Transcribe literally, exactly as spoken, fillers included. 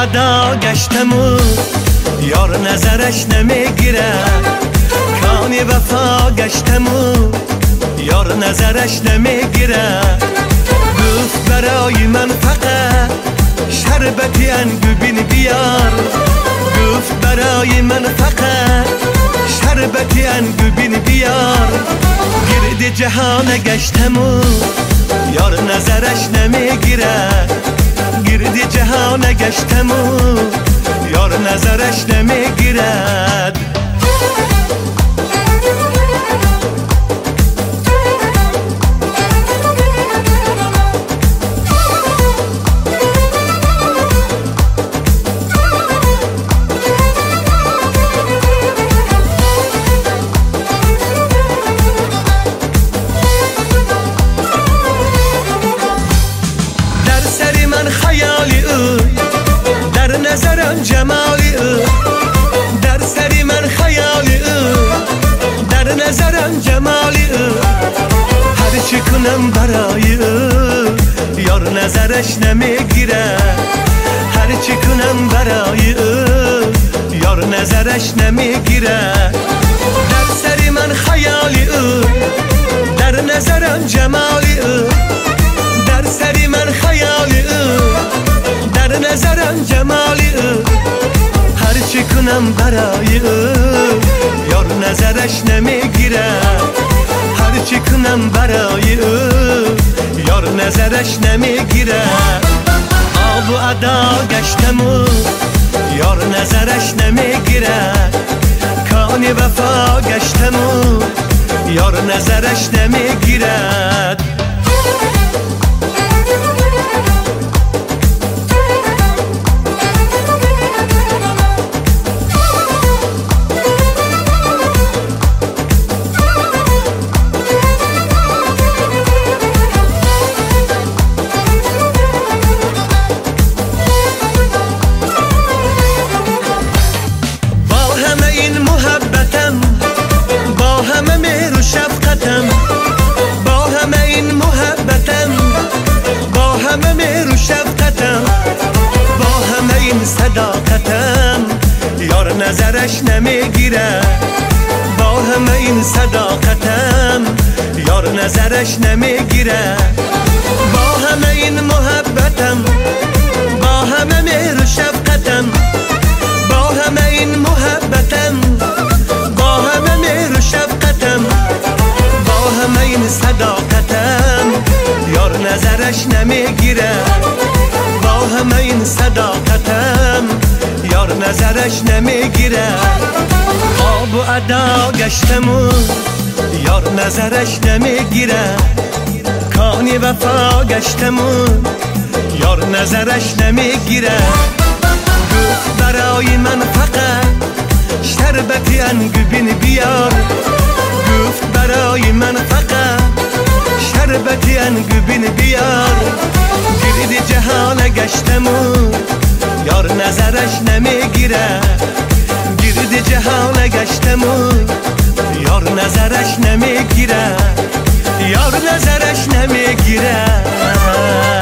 ادا گشتم و یار نظرش نمیگیره. کانی وفا گشتم و یار نظرش نمیگیره. گفت برای من فقط شربتی انگبین بیار. گفت برای من فقط شربتی انگبین بیار. گرد جهان گشتم و یار نظرش نمیگیره. گرد جهان گشتم و یار نظرش نمیگیرد. خیالی او در نظرم جمالی او. در سری من خیالی او در نظرم جمالی او. هر چی کنم برای او یار نظرش نمیگیره. هر چی کنم برای او یار نظرش نمیگیره. در سری من خیالی او در نظرم جمالی او. در سری من خیالی او در نظرم جمالی او. هر چی کنم برای او یار نظرش نمیگیره. هر چی کنم برای او یار نظرش نمیگیره. آب و ادا گشتم و یار نظرش نمیگیره. کانی وفا گشتم و یار نظرش نمیگیرد. با همه این محبتم با همه مهر و شفقتم با همه این صداقتم یار نظرش نمیگیره. با همه این صداقتم یار نظرش نمیگیره. با همه این محبتم با همه مهر و شفقتم با همه این محبتم با همه مهر و شفقتم با همه این صداقتم یار نظرش نمیگیره. با همه این صداقتم یار نظرش نمیگیره. آب و ادا گشتم و یار نظرش نمیگیره. کانی وفا گشتم و یار نظرش نمیگیره. گفت برای من فقط شربتی انگبین بیار. گفت برای من فقط شربتی انگبین بیار. گرد جهان گشتم و یار نظرش نمیگیره. گرد جهان گشتم و یار نظرش نمیگیره. یار نظرش نمیگیره.